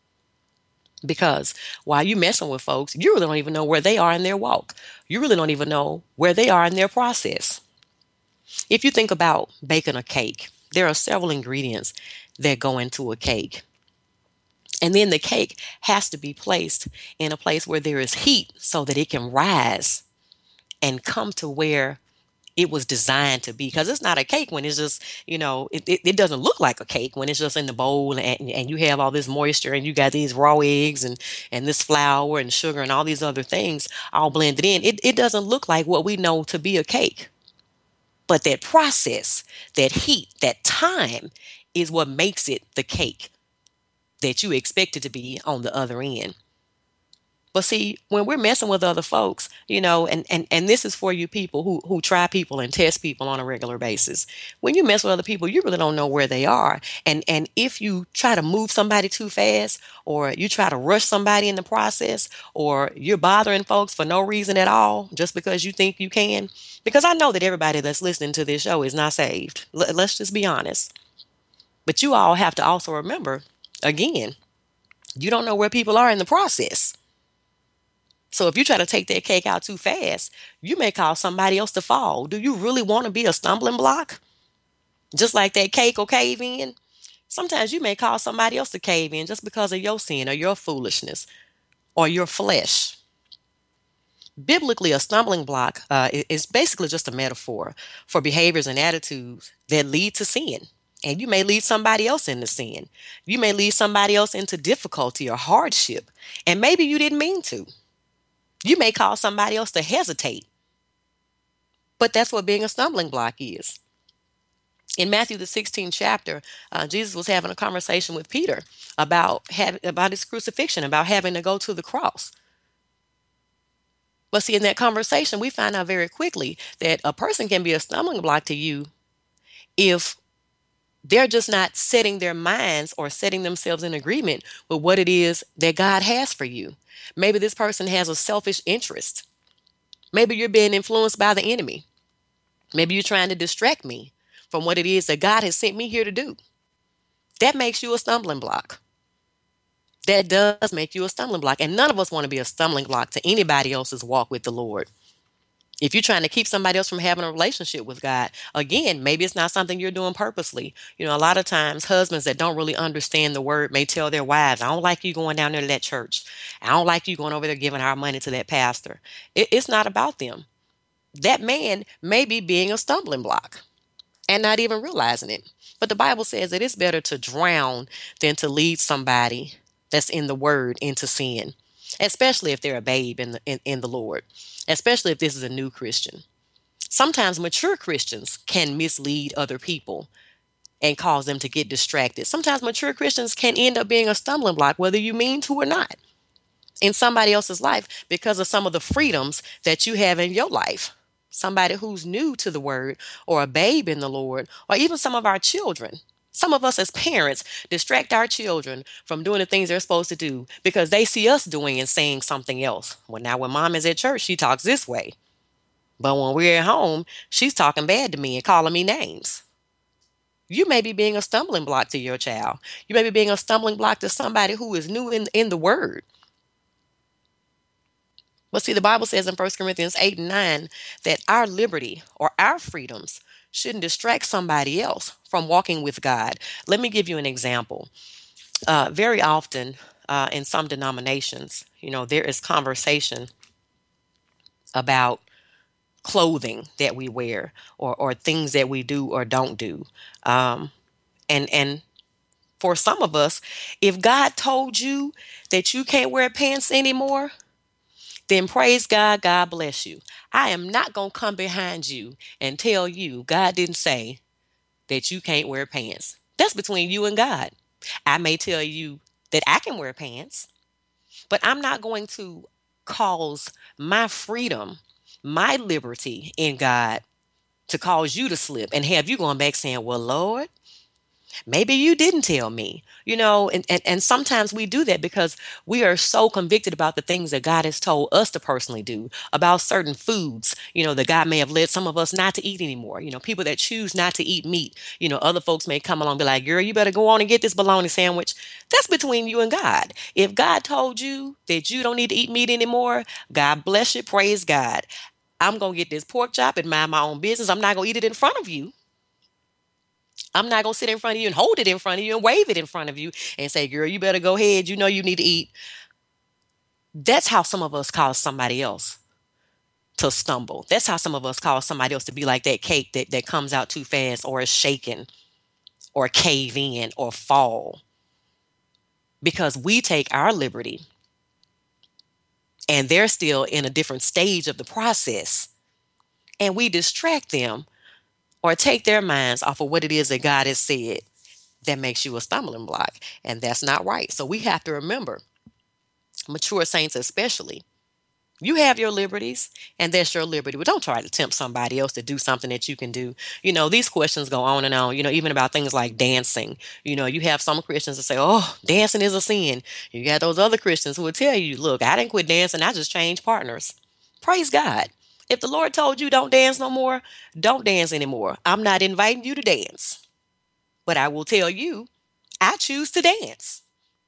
Because while you messing with folks, you really don't even know where they are in their walk. You really don't even know where they are in their process. If you think about baking a cake, there are several ingredients that go into a cake. And then the cake has to be placed in a place where there is heat so that it can rise and come to where it was designed to be. Because it's not a cake when it's just, you know, it, it, it doesn't look like a cake when it's just in the bowl and, and you have all this moisture and you got these raw eggs and, and this flour and sugar and all these other things all blended in. It, it doesn't look like what we know to be a cake. But that process, that heat, that time is what makes it the cake that you expect it to be on the other end. But see, when we're messing with other folks, you know, and, and, and this is for you people who, who try people and test people on a regular basis. When you mess with other people, you really don't know where they are. And and if you try to move somebody too fast, or you try to rush somebody in the process, or you're bothering folks for no reason at all, just because you think you can, because I know that everybody that's listening to this show is not saved. L- let's just be honest. But you all have to also remember, again, you don't know where people are in the process. So if you try to take that cake out too fast, you may cause somebody else to fall. Do you really want to be a stumbling block? Just like that cake will cave in? Sometimes you may cause somebody else to cave in just because of your sin or your foolishness or your flesh. Biblically, a stumbling block uh, is basically just a metaphor for behaviors and attitudes that lead to sin. And you may lead somebody else into sin. You may lead somebody else into difficulty or hardship. And maybe you didn't mean to. You may cause somebody else to hesitate. But that's what being a stumbling block is. In Matthew the sixteenth chapter, uh, Jesus was having a conversation with Peter about having, about his crucifixion, about having to go to the cross. But see, in that conversation, we find out very quickly that a person can be a stumbling block to you if they're just not setting their minds or setting themselves in agreement with what it is that God has for you. Maybe this person has a selfish interest. Maybe you're being influenced by the enemy. Maybe you're trying to distract me from what it is that God has sent me here to do. That makes you a stumbling block. That does make you a stumbling block. And none of us want to be a stumbling block to anybody else's walk with the Lord. If you're trying to keep somebody else from having a relationship with God, again, maybe it's not something you're doing purposely. You know, a lot of times husbands that don't really understand the word may tell their wives, I don't like you going down there to that church. I don't like you going over there giving our money to that pastor. It, it's not about them. That man may be being a stumbling block and not even realizing it. But the Bible says that it's better to drown than to lead somebody that's in the word into sin, especially if they're a babe in the, in, in the Lord, especially if this is a new Christian. Sometimes mature Christians can mislead other people and cause them to get distracted. Sometimes mature Christians can end up being a stumbling block, whether you mean to or not, in somebody else's life because of some of the freedoms that you have in your life. Somebody who's new to the word or a babe in the Lord, or even some of our children. Some of us as parents distract our children from doing the things they're supposed to do because they see us doing and saying something else. Well, now when mom is at church, she talks this way. But when we're at home, she's talking bad to me and calling me names. You may be being a stumbling block to your child. You may be being a stumbling block to somebody who is new in, in the word. But see, the Bible says in First Corinthians eight and nine that our liberty or our freedoms shouldn't distract somebody else from walking with God. Let me give you an example. Uh, very often uh, in some denominations, you know, there is conversation about clothing that we wear or, or things that we do or don't do. Um, and, and for some of us, if God told you that you can't wear pants anymore, then praise God, God bless you. I am not going to come behind you and tell you God didn't say that you can't wear pants. That's between you and God. I may tell you that I can wear pants, but I'm not going to cause my freedom, my liberty in God to cause you to slip and have you going back saying, well, Lord, maybe you didn't tell me, you know, and, and, and sometimes we do that because we are so convicted about the things that God has told us to personally do about certain foods, you know, that God may have led some of us not to eat anymore. You know, people that choose not to eat meat, you know, other folks may come along and be like, girl, you better go on and get this bologna sandwich. That's between you and God. If God told you that you don't need to eat meat anymore, God bless you, praise God. I'm going to get this pork chop and mind my own business. I'm not going to eat it in front of you. I'm not going to sit in front of you and hold it in front of you and wave it in front of you and say, girl, you better go ahead. You know you need to eat. That's how some of us cause somebody else to stumble. That's how some of us cause somebody else to be like that cake that, that comes out too fast or is shaken or cave in or fall. Because we take our liberty and they're still in a different stage of the process and we distract them or take their minds off of what it is that God has said that makes you a stumbling block. And that's not right. So we have to remember, mature saints especially, you have your liberties and that's your liberty. But don't try to tempt somebody else to do something that you can do. You know, these questions go on and on, you know, even about things like dancing. You know, you have some Christians that say, oh, dancing is a sin. You got those other Christians who will tell you, look, I didn't quit dancing. I just changed partners. Praise God. If the Lord told you don't dance no more, don't dance anymore. I'm not inviting you to dance. But I will tell you, I choose to dance.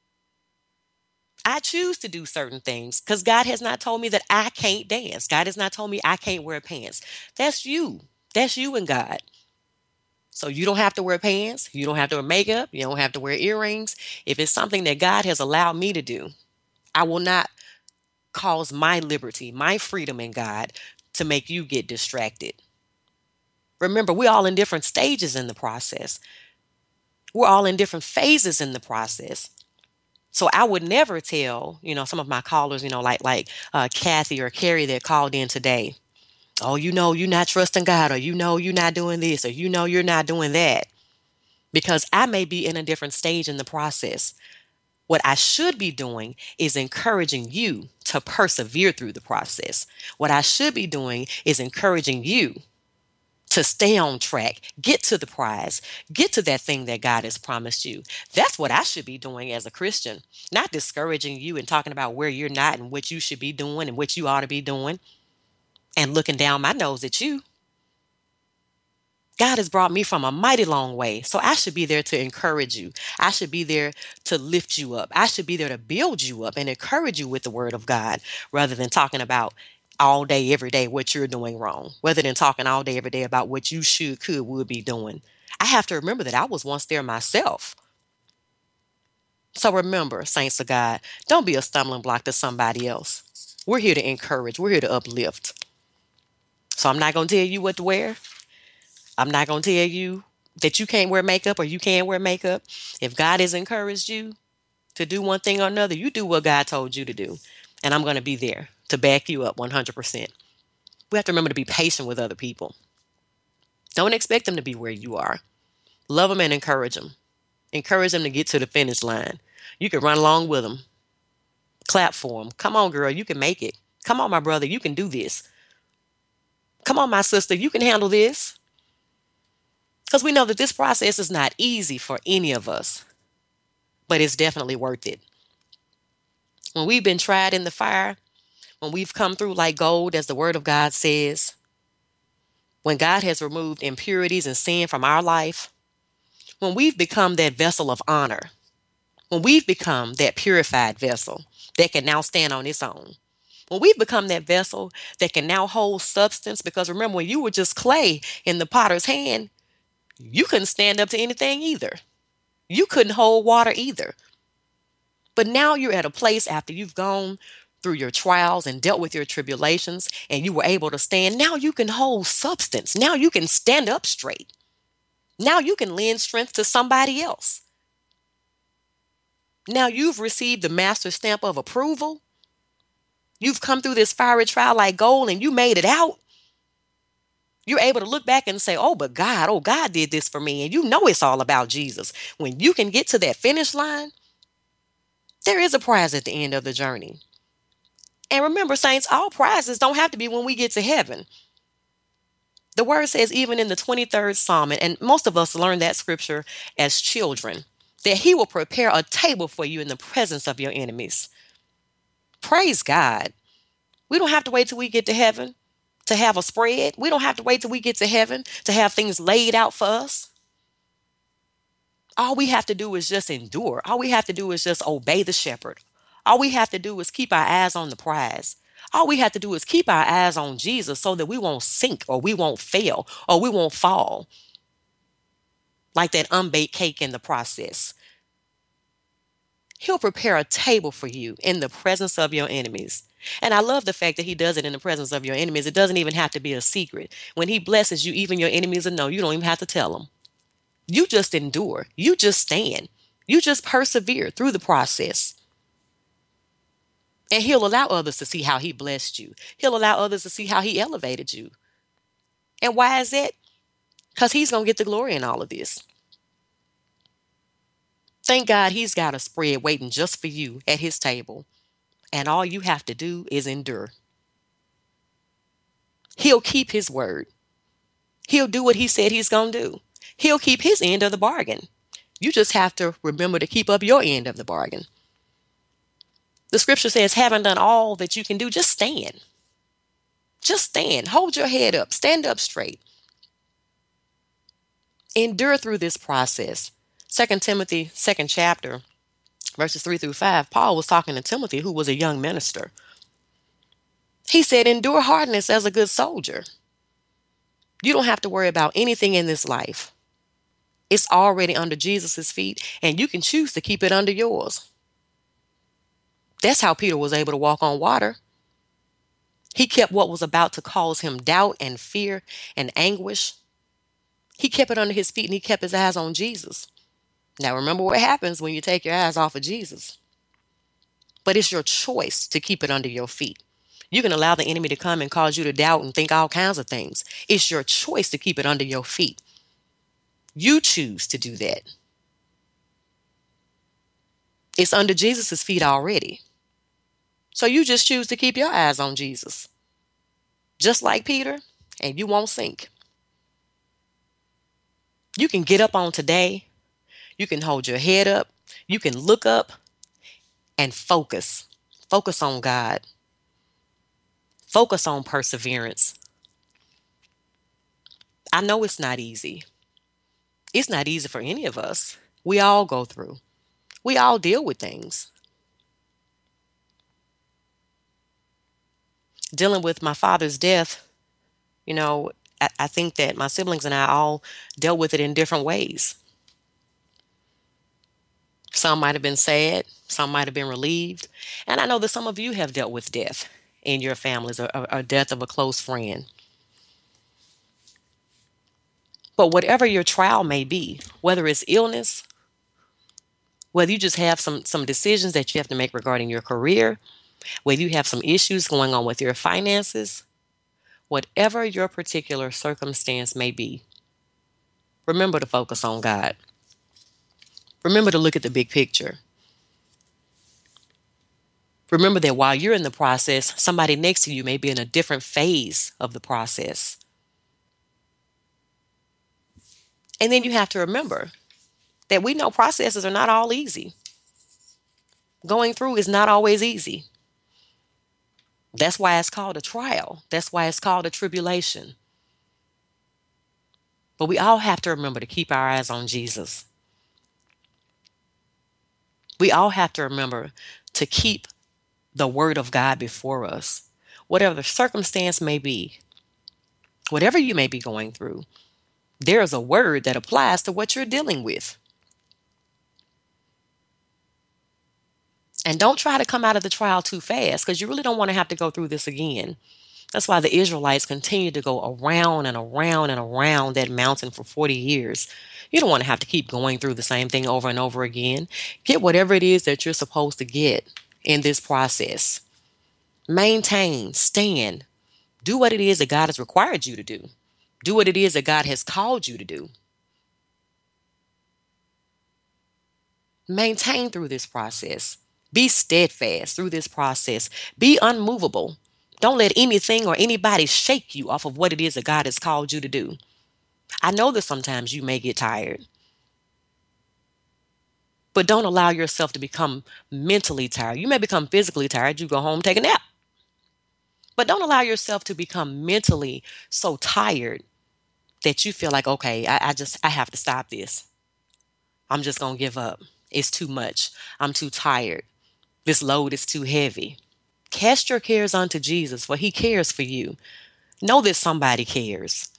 I choose to do certain things because God has not told me that I can't dance. God has not told me I can't wear pants. That's you. That's you and God. So you don't have to wear pants. You don't have to wear makeup. You don't have to wear earrings. If it's something that God has allowed me to do, I will not cause my liberty, my freedom in God to make you get distracted. Remember, we're all in different stages in the process. We're all in different phases in the process. So I would never tell, you know, some of my callers, you know, like like uh, Kathy or Carrie that called in today, oh, you know, you're not trusting God, or you know, you're not doing this, or you know, you're not doing that, because I may be in a different stage in the process. What I should be doing is encouraging you to persevere through the process. What I should be doing is encouraging you to stay on track, get to the prize, get to that thing that God has promised you. That's what I should be doing as a Christian, not discouraging you and talking about where you're not and what you should be doing and what you ought to be doing and looking down my nose at you. God has brought me from a mighty long way, so I should be there to encourage you. I should be there to lift you up. I should be there to build you up and encourage you with the word of God rather than talking about all day, every day, what you're doing wrong, rather than talking all day, every day about what you should, could, would be doing. I have to remember that I was once there myself. So remember, saints of God, don't be a stumbling block to somebody else. We're here to encourage. We're here to uplift. So I'm not going to tell you what to wear. I'm not going to tell you that you can't wear makeup or you can wear makeup. If God has encouraged you to do one thing or another, you do what God told you to do. And I'm going to be there to back you up one hundred percent. We have to remember to be patient with other people. Don't expect them to be where you are. Love them and encourage them. Encourage them to get to the finish line. You can run along with them. Clap for them. Come on, girl, you can make it. Come on, my brother, you can do this. Come on, my sister, you can handle this. Because we know that this process is not easy for any of us, but it's definitely worth it. When we've been tried in the fire, when we've come through like gold, as the word of God says, when God has removed impurities and sin from our life, When we've become that vessel of honor, when we've become that purified vessel that can now stand on its own, when we've become that vessel that can now hold substance, because remember, when you were just clay in the potter's hand, you couldn't stand up to anything either. You couldn't hold water either. But now you're at a place after you've gone through your trials and dealt with your tribulations and you were able to stand. Now you can hold substance. Now you can stand up straight. Now you can lend strength to somebody else. Now you've received the master stamp of approval. You've come through this fiery trial like gold and you made it out. You're able to look back and say, oh, but God, oh, God did this for me. And you know it's all about Jesus. When you can get to that finish line, there is a prize at the end of the journey. And remember, saints, all prizes don't have to be when we get to heaven. The word says, even in the twenty-third Psalm, and most of us learn that scripture as children, that he will prepare a table for you in the presence of your enemies. Praise God. We don't have to wait till we get to heaven to have a spread. We don't have to wait till we get to heaven to have things laid out for us. All we have to do is just endure. All we have to do is just obey the shepherd. All we have to do is keep our eyes on the prize. All we have to do is keep our eyes on Jesus so that we won't sink or we won't fail or we won't fall like that unbaked cake in the process. He'll prepare a table for you in the presence of your enemies. And I love the fact that he does it in the presence of your enemies. It doesn't even have to be a secret. When he blesses you, even your enemies will know. You don't even have to tell them. You just endure. You just stand. You just persevere through the process. And he'll allow others to see how he blessed you. He'll allow others to see how he elevated you. And why is that? Because he's going to get the glory in all of this. Thank God he's got a spread waiting just for you at his table. And all you have to do is endure. He'll keep his word. He'll do what he said he's going to do. He'll keep his end of the bargain. You just have to remember to keep up your end of the bargain. The scripture says, having done all that you can do, just stand. Just stand. Hold your head up. Stand up straight. Endure through this process. Second Timothy, second chapter, verses three through five, Paul was talking to Timothy, who was a young minister. He said, endure hardness as a good soldier. You don't have to worry about anything in this life. It's already under Jesus' feet, and you can choose to keep it under yours. That's how Peter was able to walk on water. He kept what was about to cause him doubt and fear and anguish. He kept it under his feet and he kept his eyes on Jesus. Now remember what happens when you take your eyes off of Jesus. But it's your choice to keep it under your feet. You can allow the enemy to come and cause you to doubt and think all kinds of things. It's your choice to keep it under your feet. You choose to do that. It's under Jesus' feet already. So you just choose to keep your eyes on Jesus. Just like Peter, and you won't sink. You can get up on today. You can hold your head up. You can look up and focus. Focus on God. Focus on perseverance. I know it's not easy. It's not easy for any of us. We all go through. We all deal with things. Dealing with my father's death, you know, I, I think that my siblings and I all dealt with it in different ways. Some might have been sad. Some might have been relieved. And I know that some of you have dealt with death in your families or, or, or death of a close friend. But whatever your trial may be, whether it's illness, whether you just have some, some decisions that you have to make regarding your career, whether you have some issues going on with your finances, whatever your particular circumstance may be, remember to focus on God. Remember to look at the big picture. Remember that while you're in the process, somebody next to you may be in a different phase of the process. And then you have to remember that we know processes are not all easy. Going through is not always easy. That's why it's called a trial. That's why it's called a tribulation. But we all have to remember to keep our eyes on Jesus. We all have to remember to keep the word of God before us. Whatever the circumstance may be, whatever you may be going through, there is a word that applies to what you're dealing with. And don't try to come out of the trial too fast because you really don't want to have to go through this again. That's why the Israelites continued to go around and around and around that mountain for forty years. You don't want to have to keep going through the same thing over and over again. Get whatever it is that you're supposed to get in this process. Maintain, stand, do what it is that God has required you to do. Do what it is that God has called you to do. Maintain through this process. Be steadfast through this process. Be unmovable. Don't let anything or anybody shake you off of what it is that God has called you to do. I know that sometimes you may get tired, but don't allow yourself to become mentally tired. You may become physically tired. You go home, take a nap. But don't allow yourself to become mentally so tired that you feel like, okay, I, I just, I have to stop this. I'm just going to give up. It's too much. I'm too tired. This load is too heavy. Cast your cares unto Jesus, for he cares for you. Know that somebody cares.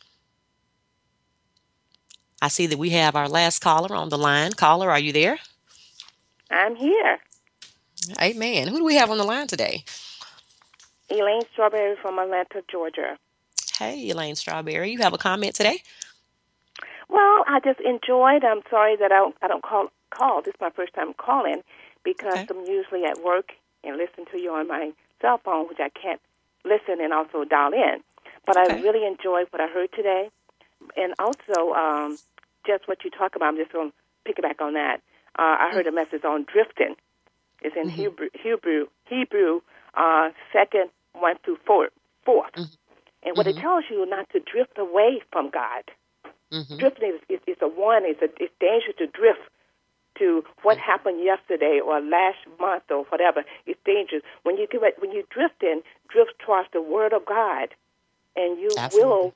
I see that we have our last caller on the line. Caller, are you there?
I'm here.
Amen. Who do we have on the line today?
Elaine Strawberry from Atlanta, Georgia.
Hey, Elaine Strawberry. You have a comment today?
Well, I just enjoyed. I'm sorry that I don't, I don't call call. This is my first time calling because
Okay.
I'm usually at work and listen to you on my cell phone, which I can't listen and also dial in. But I
Okay.
really enjoyed what I heard today, and also um, just what you talk about. I'm just going to piggyback on that. Uh, I heard a message on drifting. It's in
Mhm.
Hebrew, Hebrew, Hebrew, uh, second one through four, fourth.
Mhm.
And what it
Mhm.
tells you not to drift away from God.
Mhm.
Drifting is, is, is a one. It's a it's dangerous to drift to what happened yesterday or last month or whatever. It's dangerous when you do it. When you drift in, drift towards the Word of God, and you
Absolutely.
will.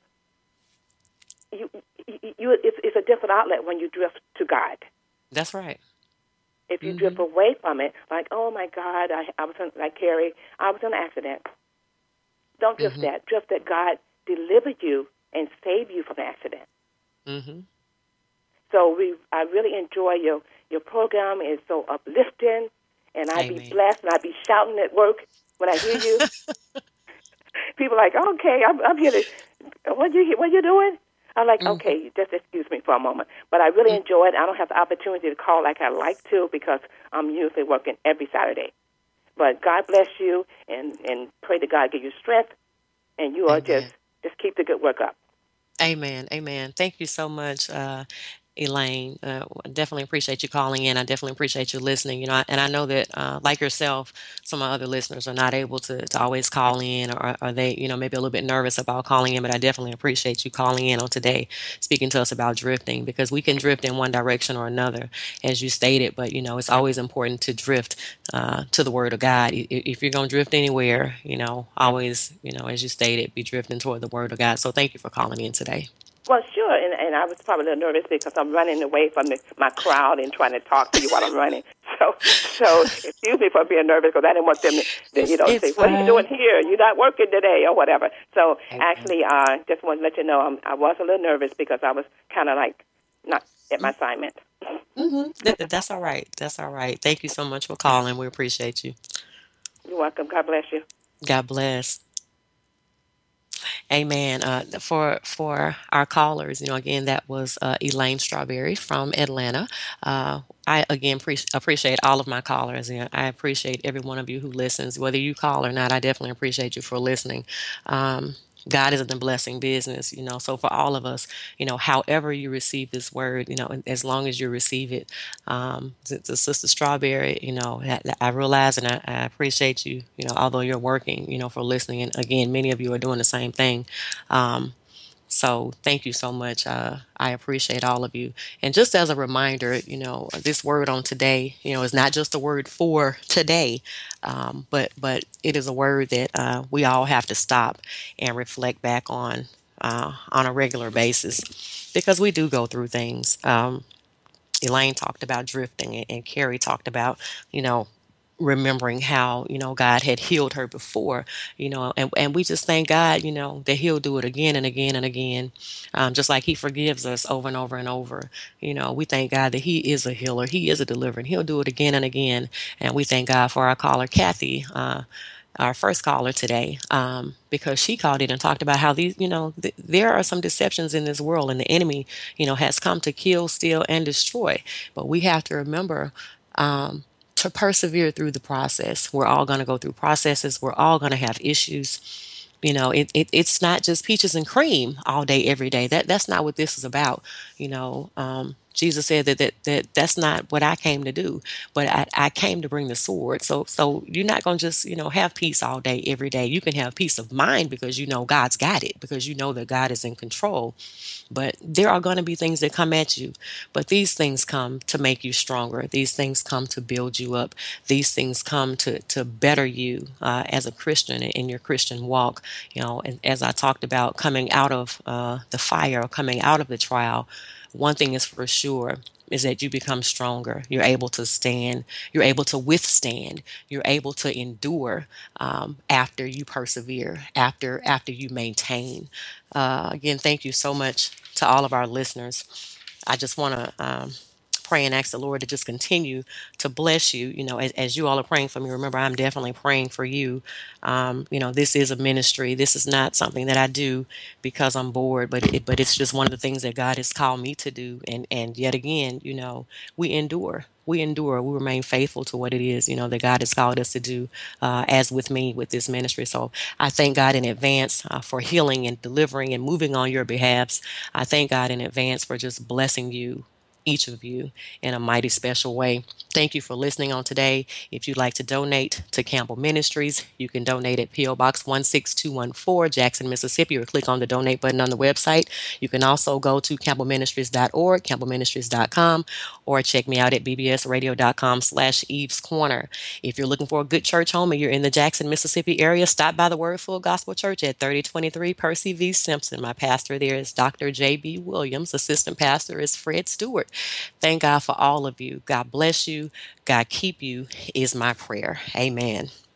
You, you, you it's, it's a different outlet when you drift to God.
That's right.
If you
Mhm.
drift away from it, like, oh my God, I, I was in, like Carrie, I was in an accident. Don't drift
Mhm.
that. Drift that God delivered you and saved you from the accident.
Mhm.
So we, I really enjoy your your program. It's so uplifting, and I'd be
Amen.
blessed, and I'd be shouting at work when I hear you. People are like, okay, I'm, I'm here to. What you what you doing? I'm like,
Mhm.
okay, just excuse me for a moment. But I really enjoy it. I don't have the opportunity to call like I like to because I'm usually working every Saturday. But God bless you, and and pray that God give you strength, and you are just
Amen.
just keep the good work up.
Amen. Amen. Thank you so much, uh, Elaine. Uh, definitely appreciate you calling in. I definitely appreciate you listening. You know, and I know that, uh, like yourself, some of other listeners are not able to, to always call in, or are they, you know, maybe a little bit nervous about calling in. But I definitely appreciate you calling in on today, speaking to us about drifting, because we can drift in one direction or another, as you stated. But you know, it's always important to drift uh, to the Word of God. I- If you're going to drift anywhere, you know, always, you know, as you stated, be drifting toward the Word of God. So thank you for calling in today.
Well, sure, and, and I was probably a little nervous because I'm running away from the, my crowd and trying to talk to you while I'm running. So, so excuse me for being nervous because I didn't want them to, to, you
It's
know,
it's
say, "What are you doing
fine.
here? You're not working today," or whatever. So,
Amen.
actually, uh, just want to let you know I'm, I was a little nervous because I was kind of like not at my assignment.
Mm-hmm. That, that's all right. That's all right. Thank you so much for calling. We appreciate you.
You're welcome. God bless you.
God bless. Amen. Uh, for for our callers, you know, again, that was uh, Elaine Strawberry from Atlanta. Uh, I again pre- appreciate all of my callers, and I appreciate every one of you who listens, whether you call or not. I definitely appreciate you for listening. Um, God is in the blessing business, you know. So for all of us, you know, however you receive this word, you know, as long as you receive it, um, to, to Sister Strawberry, you know, I, I realize and I, I appreciate you, you know, although you're working, you know, for listening. And again, many of you are doing the same thing. Um, so thank you so much. Uh, I appreciate all of you. And just as a reminder, you know, this word on today, you know, is not just a word for today, um, but but it is a word that uh, we all have to stop and reflect back on uh, on a regular basis because we do go through things. Um, Elaine talked about drifting, and, and Carrie talked about, you know, remembering how, you know, God had healed her before, you know, and, and we just thank God, you know, that he'll do it again and again and again, um, just like he forgives us over and over and over. You know, we thank God that he is a healer, he is a deliverer, and he'll do it again and again. And we thank God for our caller, Kathy, uh, our first caller today, um, because she called in and talked about how these, you know, th- there are some deceptions in this world, and the enemy, you know, has come to kill, steal, and destroy. But we have to remember, um, to persevere through the process. We're all going to go through processes. We're all going to have issues. You know, it, it it's not just peaches and cream all day, every day. That that's not what this is about. You know, um, Jesus said that, that that that's not what I came to do, but I, I came to bring the sword. So so you're not gonna just, you know, have peace all day, every day. You can have peace of mind because you know God's got it, because you know that God is in control. But there are going to be things that come at you. But these things come to make you stronger. These things come to build you up. These things come to, to better you uh, as a Christian in your Christian walk. You know, and as I talked about coming out of uh, the fire, or coming out of the trial, one thing is for sure is that you become stronger. You're able to stand. You're able to withstand. You're able to endure um, after you persevere, after after you maintain. Uh, again, thank you so much to all of our listeners. I just want to um, pray and ask the Lord to just continue to bless you. You know, as, as you all are praying for me, remember, I'm definitely praying for you. Um, you know, this is a ministry. This is not something that I do because I'm bored, but it, but it's just one of the things that God has called me to do. And and yet again, you know, we endure. We endure. We remain faithful to what it is, you know, that God has called us to do, uh, as with me with this ministry. So I thank God in advance uh, for healing and delivering and moving on your behalves. I thank God in advance for just blessing you, each of you, in a mighty special way. Thank you for listening on today. If you'd like to donate to Campbell Ministries, you can donate at P O. Box one six two one four, Jackson, Mississippi, or click on the donate button on the website. You can also go to campbell ministries dot org, campbell ministries dot com, or check me out at b b s radio dot com slash Eve's Corner. If you're looking for a good church home and you're in the Jackson, Mississippi area, stop by the Word Full Gospel Church at thirty twenty-three Percy V. Simpson. My pastor there is Doctor J B. Williams. Assistant pastor is Fred Stewart. Thank God for all of you. God bless you. God keep you is my prayer. Amen.